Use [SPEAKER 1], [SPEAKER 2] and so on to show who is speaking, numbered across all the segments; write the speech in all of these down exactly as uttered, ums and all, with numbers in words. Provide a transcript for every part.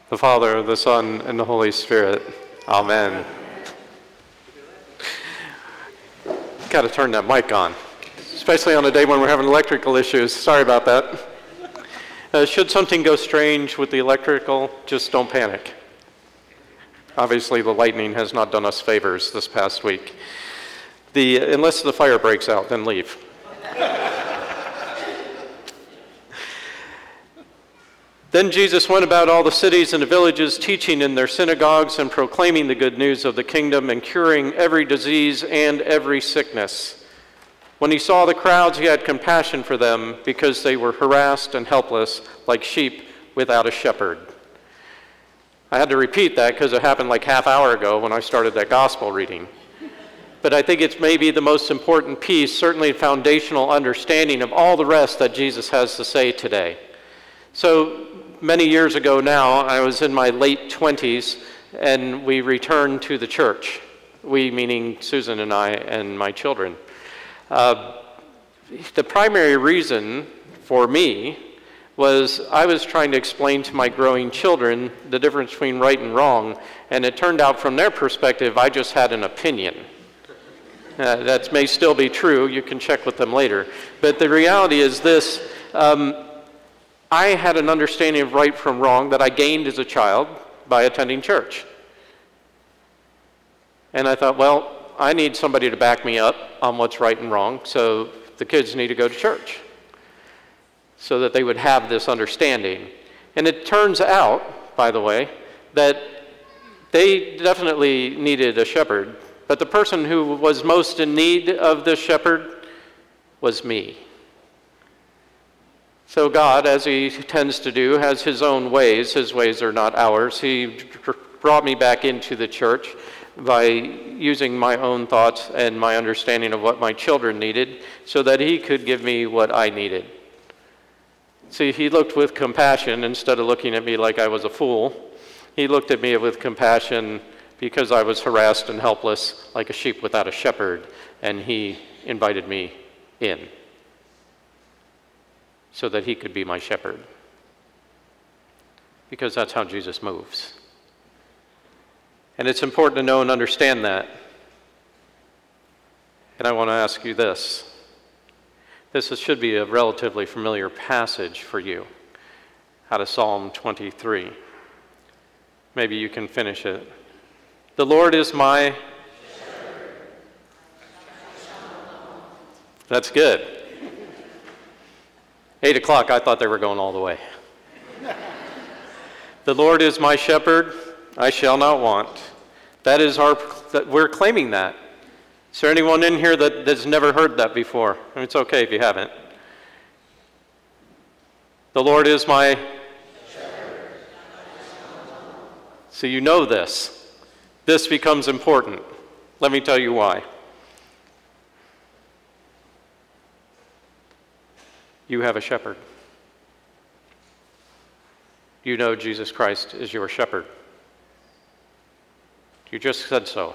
[SPEAKER 1] the Father, the Son, and the Holy Spirit. Amen. Got to turn that mic on, especially on a day when we're having electrical issues. Sorry about that. Uh, should something go strange with the electrical, just don't panic. Obviously, the lightning has not done us favors this past week. The, unless the fire breaks out, then leave. Then Jesus went about all the cities and the villages, teaching in their synagogues and proclaiming the good news of the kingdom and curing every disease and every sickness. When he saw the crowds, he had compassion for them because they were harassed and helpless like sheep without a shepherd. I had to repeat that because it happened like half hour ago when I started that gospel reading. But I think it's maybe the most important piece, certainly a foundational understanding of all the rest that Jesus has to say today. So many years ago now, I was in my late twenties, and we returned to the church. We, meaning Susan and I and my children. Uh, the primary reason for me was I was trying to explain to my growing children the difference between right and wrong, and it turned out from their perspective, I just had an opinion. Uh, that may still be true. You can check with them later. But the reality is this. Um, I had an understanding of right from wrong that I gained as a child by attending church. And I thought, well, I need somebody to back me up on what's right and wrong, so the kids need to go to church so that they would have this understanding. And it turns out, by the way, that they definitely needed a shepherd, but the person who was most in need of this shepherd was me. So God, as he tends to do, has his own ways. His ways are not ours. He brought me back into the church by using my own thoughts and my understanding of what my children needed so that he could give me what I needed. See, he looked with compassion instead of looking at me like I was a fool. He looked at me with compassion because I was harassed and helpless like a sheep without a shepherd, and he invited me in so that he could be my shepherd. Because that's how Jesus moves. And it's important to know and understand that. And I want to ask you this. This should be a relatively familiar passage for you, out of Psalm twenty-three. Maybe you can finish it. The Lord is my shepherd. That's good. Eight o'clock, I thought they were going all the way. The Lord is my shepherd, I shall not want. That is our, that we're claiming that. Is there anyone in here that has never heard that before? I mean, it's okay if you haven't. The Lord is my shepherd. So you know this. This becomes important. Let me tell you why. You have a shepherd. You know Jesus Christ is your shepherd. You just said so.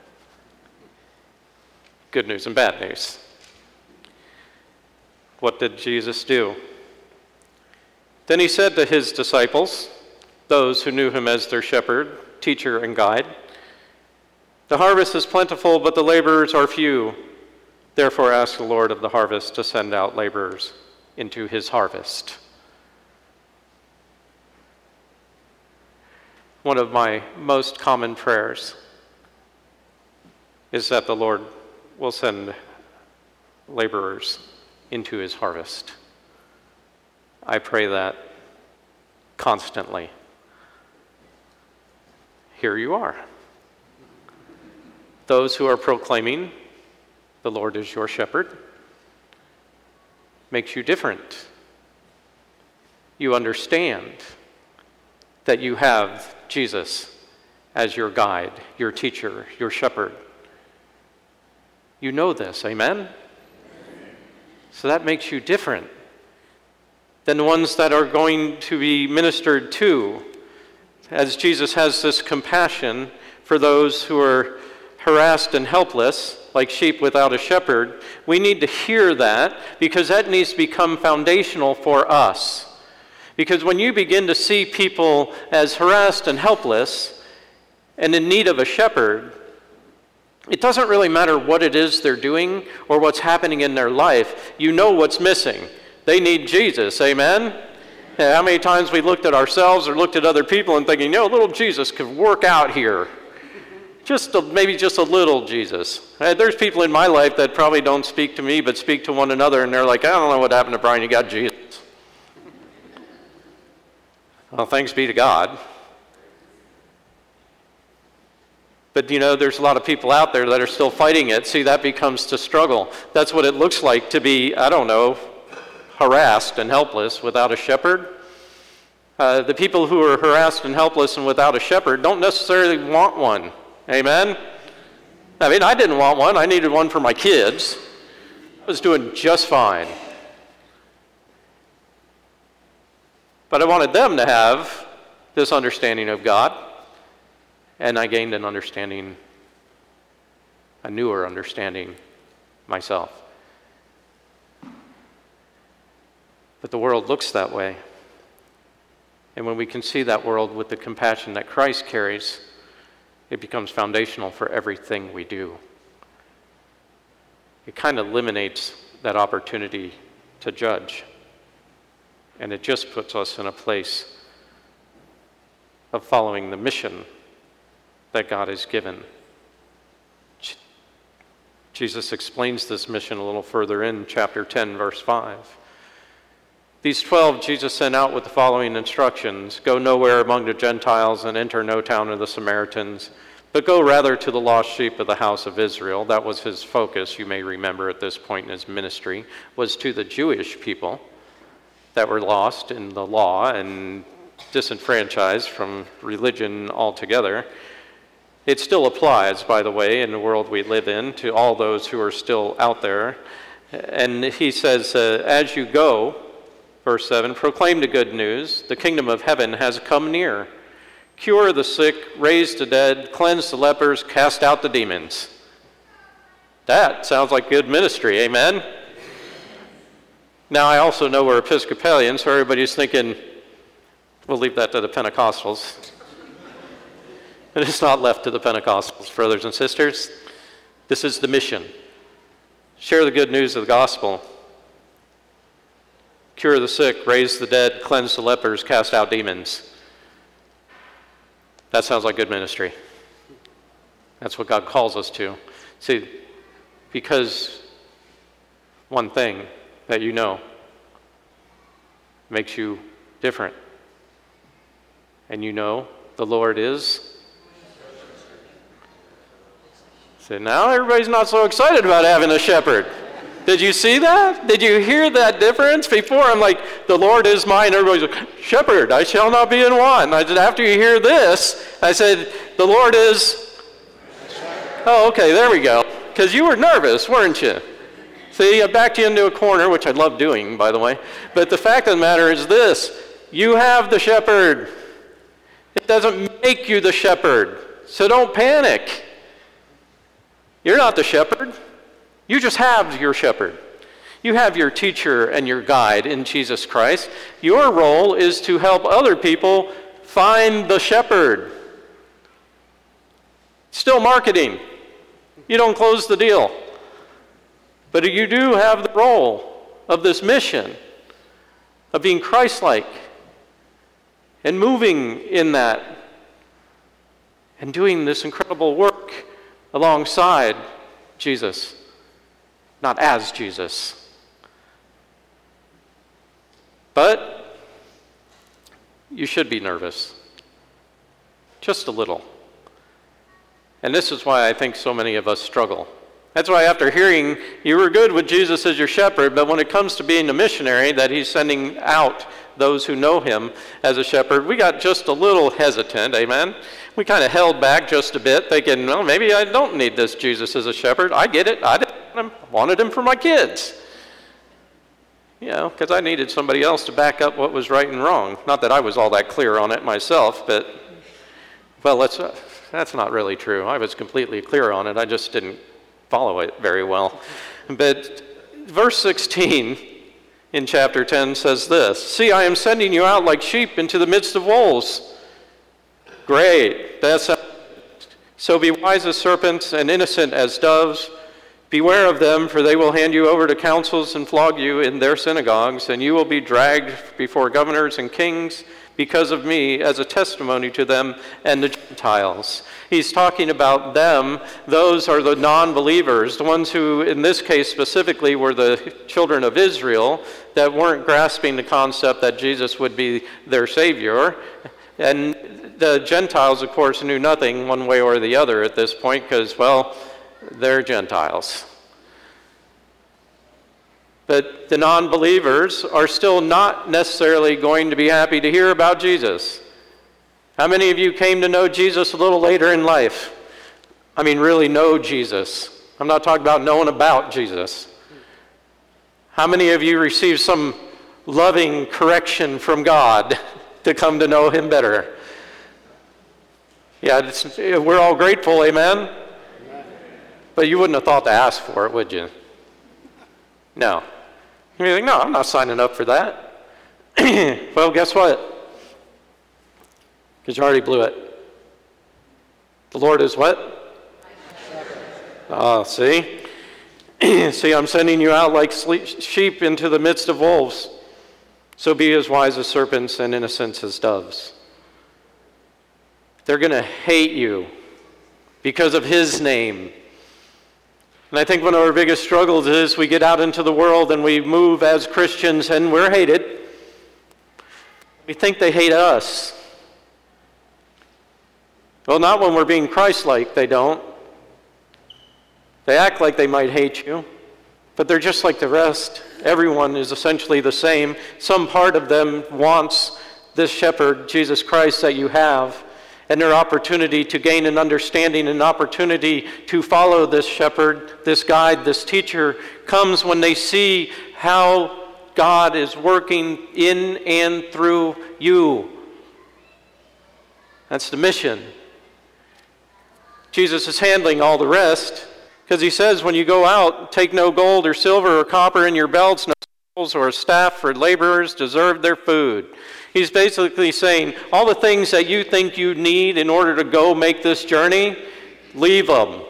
[SPEAKER 1] Good news and bad news. What did Jesus do? Then he said to his disciples, those who knew him as their shepherd, teacher, and guide, the harvest is plentiful, but the laborers are few. Therefore ask the Lord of the harvest to send out laborers into his harvest. One of my most common prayers is that the Lord will send laborers into his harvest. I pray that constantly. Here you are. Those who are proclaiming the Lord is your shepherd makes you different. You understand that you have Jesus as your guide, your teacher, your shepherd. You know this, amen? Amen? So that makes you different than the ones that are going to be ministered to, as Jesus has this compassion for those who are harassed and helpless, like sheep without a shepherd. We need to hear that because that needs to become foundational for us. Because when you begin to see people as harassed and helpless and in need of a shepherd, it doesn't really matter what it is they're doing or what's happening in their life. You know what's missing. They need Jesus, amen? Yeah, how many times we looked at ourselves or looked at other people and thinking, you know, little Jesus could work out here. Just a, maybe just a little Jesus. Uh, there's people in my life that probably don't speak to me but speak to one another, and they're like, I don't know what happened to Brian, you got Jesus. Well, thanks be to God. But, you know, there's a lot of people out there that are still fighting it. See, that becomes the struggle. That's what it looks like to be, I don't know, harassed and helpless without a shepherd. Uh, the people who are harassed and helpless and without a shepherd don't necessarily want one. Amen? I mean, I didn't want one. I needed one for my kids. I was doing just fine. But I wanted them to have this understanding of God, and I gained an understanding, a newer understanding myself. But the world looks that way. And when we can see that world with the compassion that Christ carries, it becomes foundational for everything we do. It kind of eliminates that opportunity to judge. And it just puts us in a place of following the mission that God has given. Jesus explains this mission a little further in chapter ten, verse five. These twelve Jesus sent out with the following instructions: go nowhere among the Gentiles and enter no town of the Samaritans, but go rather to the lost sheep of the house of Israel. That was his focus, you may remember at this point in his ministry, was to the Jewish people that were lost in the law and disenfranchised from religion altogether. It still applies, by the way, in the world we live in, to all those who are still out there. And he says, uh, as you go, verse seven, proclaim the good news. The kingdom of heaven has come near. Cure the sick, raise the dead, cleanse the lepers, cast out the demons. That sounds like good ministry, amen? Now, I also know we're Episcopalian, so everybody's thinking, we'll leave that to the Pentecostals. And it's not left to the Pentecostals, brothers and sisters. This is the mission. Share the good news of the gospel. Cure the sick, raise the dead, cleanse the lepers, cast out demons. That sounds like good ministry. That's what God calls us to. See, because one thing that you know makes you different. And you know the Lord is. So now everybody's not so excited about having a shepherd. Did you see that? Did you hear that difference? Before I'm like, the Lord is mine. Everybody's like, shepherd, I shall not be in want. I said, after you hear this, I said, the Lord is. Oh, okay, there we go. Because you were nervous, weren't you? See, I backed you into a corner, which I love doing, by the way. But the fact of the matter is this: you have the shepherd. It doesn't make you the shepherd. So don't panic. You're not the shepherd. You just have your shepherd. You have your teacher and your guide in Jesus Christ. Your role is to help other people find the shepherd. Still marketing. You don't close the deal. But you do have the role of this mission of being Christ-like and moving in that and doing this incredible work alongside Jesus, not as Jesus. But you should be nervous, just a little. And this is why I think so many of us struggle. That's why after hearing you were good with Jesus as your shepherd, but when it comes to being a missionary, that he's sending out those who know him as a shepherd, we got just a little hesitant, amen? We kind of held back just a bit, thinking, well, maybe I don't need this Jesus as a shepherd. I get it. I didn't want him, wanted him for my kids. You know, because I needed somebody else to back up what was right and wrong. Not that I was all that clear on it myself, but, well, let's, uh, that's not really true. I was completely clear on it. I just didn't follow it very well. But verse sixteen in chapter ten says this, "See, I am sending you out like sheep into the midst of wolves." Great. That's so be wise as serpents and innocent as doves. Beware of them, for they will hand you over to councils and flog you in their synagogues, and you will be dragged before governors and kings because of me as a testimony to them and the Gentiles. He's talking about them. Those are the non-believers, the ones who, in this case specifically, were the children of Israel that weren't grasping the concept that Jesus would be their Savior. And the Gentiles, of course, knew nothing one way or the other at this point because, well, they're Gentiles. But the non-believers are still not necessarily going to be happy to hear about Jesus. How many of you came to know Jesus a little later in life? I mean, really know Jesus. I'm not talking about knowing about Jesus. How many of you received some loving correction from God to come to know him better? Yeah, it's, we're all grateful, amen? But you wouldn't have thought to ask for it, would you? No. You're like, no, I'm not signing up for that. Well, guess what? Because you already blew it. The Lord is what? Ah, uh, see? See, I'm sending you out like sheep into the midst of wolves. So be as wise as serpents and innocent as doves. They're going to hate you because of his name. And I think one of our biggest struggles is we get out into the world and we move as Christians and we're hated. We think they hate us. Well, not when we're being Christ-like, they don't. They act like they might hate you, but they're just like the rest. Everyone is essentially the same. Some part of them wants this shepherd, Jesus Christ, that you have. And their opportunity to gain an understanding, an opportunity to follow this shepherd, this guide, this teacher, comes when they see how God is working in and through you. That's the mission. Jesus is handling all the rest, because he says when you go out, take no gold or silver or copper in your belts, no sandals or a staff, for laborers deserve their food. He's basically saying, all the things that you think you need in order to go make this journey, leave them.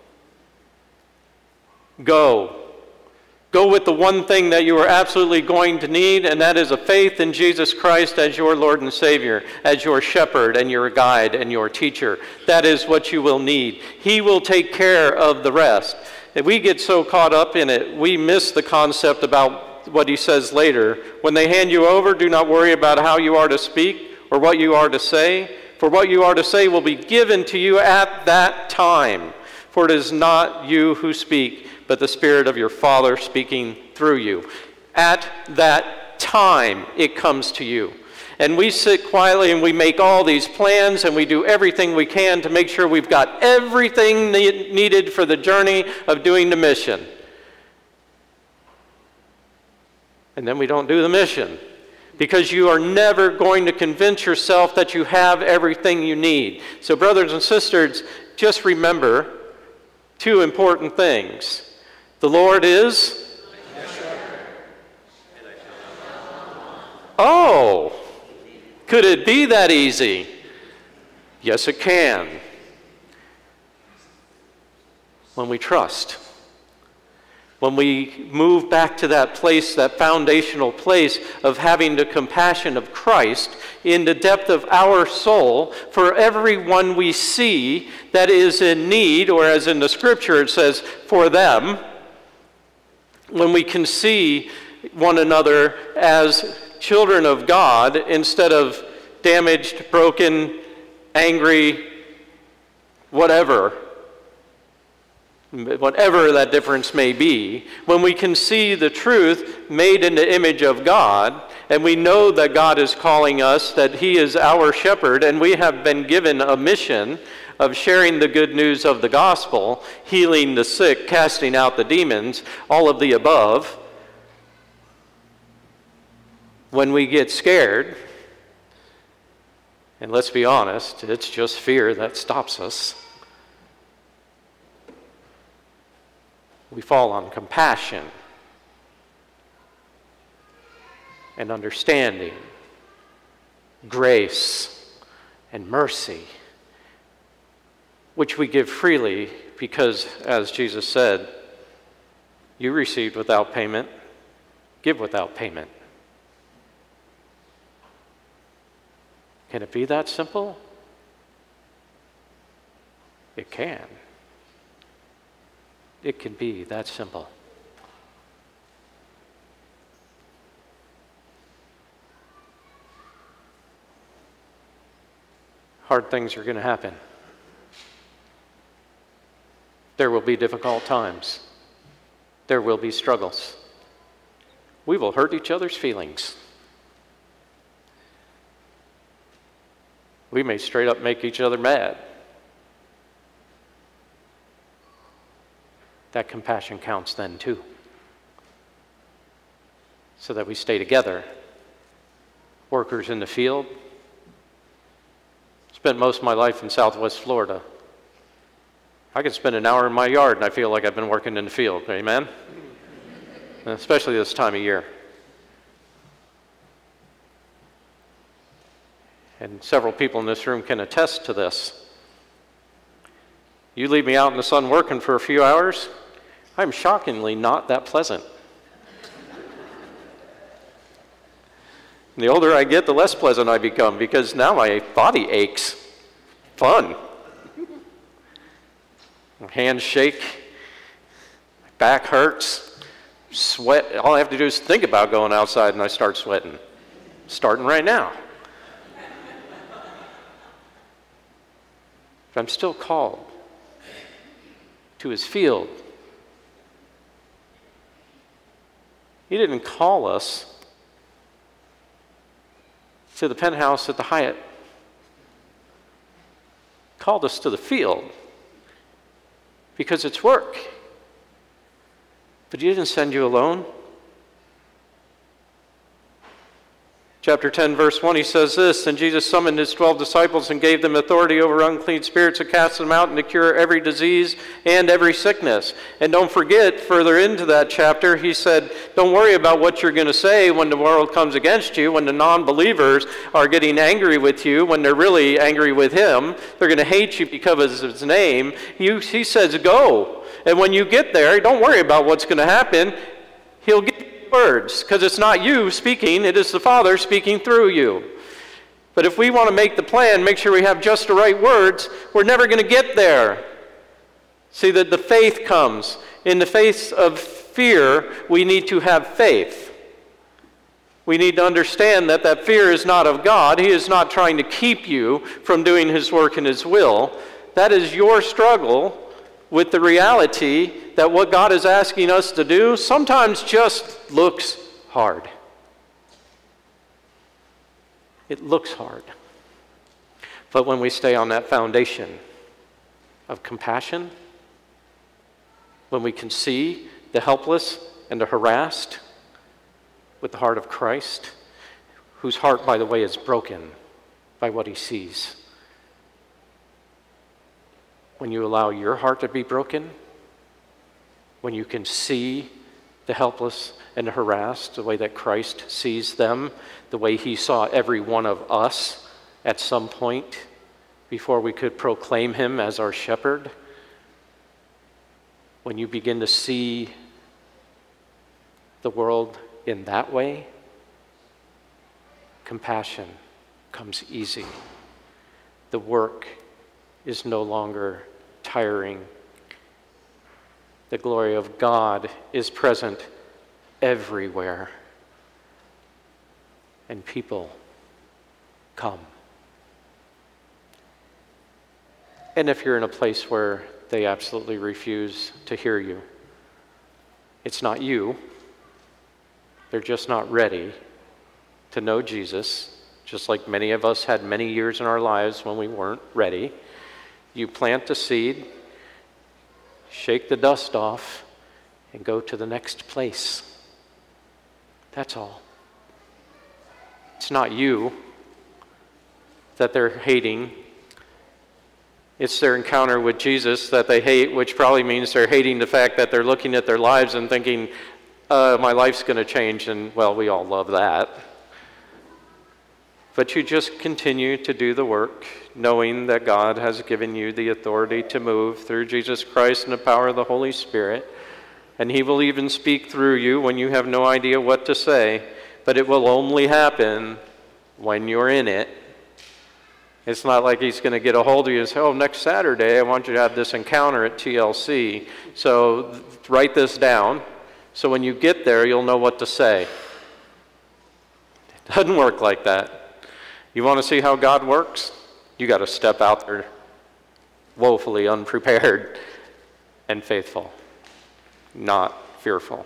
[SPEAKER 1] Go. Go with the one thing that you are absolutely going to need, and that is a faith in Jesus Christ as your Lord and Savior, as your shepherd and your guide and your teacher. That is what you will need. He will take care of the rest. If we get so caught up in it, we miss the concept about what he says later. When they hand you over, do not worry about how you are to speak or what you are to say, for what you are to say will be given to you at that time. For it is not you who speak, but the Spirit of your Father speaking through you. At that time, it comes to you. And we sit quietly and we make all these plans and we do everything we can to make sure we've got everything needed for the journey of doing the mission. And then we don't do the mission, because you are never going to convince yourself that you have everything you need. So brothers and sisters, just remember two important things. The Lord is? Oh, could it be that easy? Yes, it can. When we trust. When we move back to that place, that foundational place of having the compassion of Christ in the depth of our soul for everyone we see that is in need, or as in the scripture it says, for them, when we can see one another as children of God instead of damaged, broken, angry, whatever, whatever that difference may be, when we can see the truth made in the image of God, and we know that God is calling us, that he is our shepherd, and we have been given a mission of sharing the good news of the gospel, healing the sick, casting out the demons, all of the above. When we get scared, and let's be honest, it's just fear that stops us, we fall on compassion. and understanding, grace and mercy, which we give freely because, as Jesus said, you received without payment, give without payment. Can it be that simple? It can. It can be that simple. Hard things are going to happen. There will be difficult times. There will be struggles. We will hurt each other's feelings. We may straight up make each other mad. That compassion counts then too. So that we stay together. Workers in the field. Spent most of my life in Southwest Florida. I could spend an hour in my yard and I feel like I've been working in the field. Amen? Especially this time of year. And several people in this room can attest to this. You leave me out in the sun working for a few hours, I'm shockingly not that pleasant. And the older I get, the less pleasant I become, because now my body aches. Fun. My hands shake, my back hurts, sweat. All I have to do is think about going outside and I start sweating. Starting right now. But I'm still called to his field. He didn't call us to the penthouse at the Hyatt. He called us to the field because it's work. But he didn't send you alone. Chapter ten, verse one, he says this, "And Jesus summoned his twelve disciples and gave them authority over unclean spirits to cast them out and to cure every disease and every sickness." And don't forget, further into that chapter, he said, don't worry about what you're going to say when the world comes against you, when the non-believers are getting angry with you, when they're really angry with him. They're going to hate you because of his name. He, he says, go. And when you get there, don't worry about what's going to happen. He'll give words, because it's not you speaking, it is the Father speaking through you. But if we want to make the plan, make sure we have just the right words, we're never going to get there. See, that the faith comes. In the face of fear, we need to have faith. We need to understand that that fear is not of God. He is not trying to keep you from doing his work and his will. That is your struggle with the reality that what God is asking us to do sometimes just looks hard. It looks hard. But when we stay on that foundation of compassion, when we can see the helpless and the harassed with the heart of Christ, whose heart, by the way, is broken by what he sees. When you allow your heart to be broken, when you can see the helpless and the harassed the way that Christ sees them, the way he saw every one of us at some point before we could proclaim him as our shepherd, when you begin to see the world in that way, compassion comes easy. The work is no longer tiring. The glory of God is present everywhere. And people come. And if you're in a place where they absolutely refuse to hear you, it's not you. They're just not ready to know Jesus, just like many of us had many years in our lives when we weren't ready. You plant the seed, shake the dust off, and go to the next place. That's all. It's not you that they're hating. It's their encounter with Jesus that they hate, which probably means they're hating the fact that they're looking at their lives and thinking, uh, my life's going to change, and, well, we all love that. But you just continue to do the work, knowing that God has given you the authority to move through Jesus Christ and the power of the Holy Spirit. And he will even speak through you when you have no idea what to say, but it will only happen when you're in it. It's not like he's going to get a hold of you and say, oh, next Saturday I want you to have this encounter at T L C, so write this down, so when you get there you'll know what to say. It doesn't work like that. You want to see how God works? You got to step out there woefully unprepared and faithful, not fearful.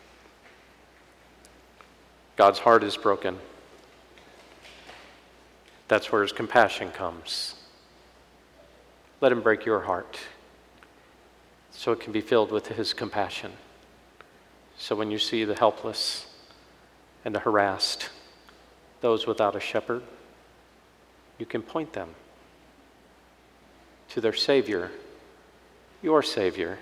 [SPEAKER 1] God's heart is broken. That's where his compassion comes. Let him break your heart so it can be filled with his compassion. So when you see the helpless and the harassed, those without a shepherd, you can point them to their Savior, your Savior.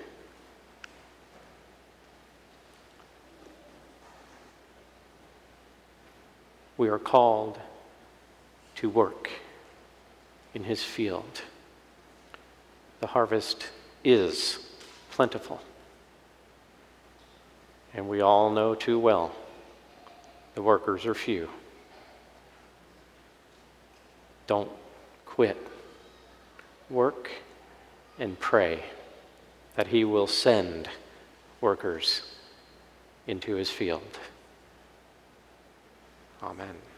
[SPEAKER 1] We are called to work in his field. The harvest is plentiful. And we all know too well the workers are few. Don't quit. Work and pray that he will send workers into his field. Amen.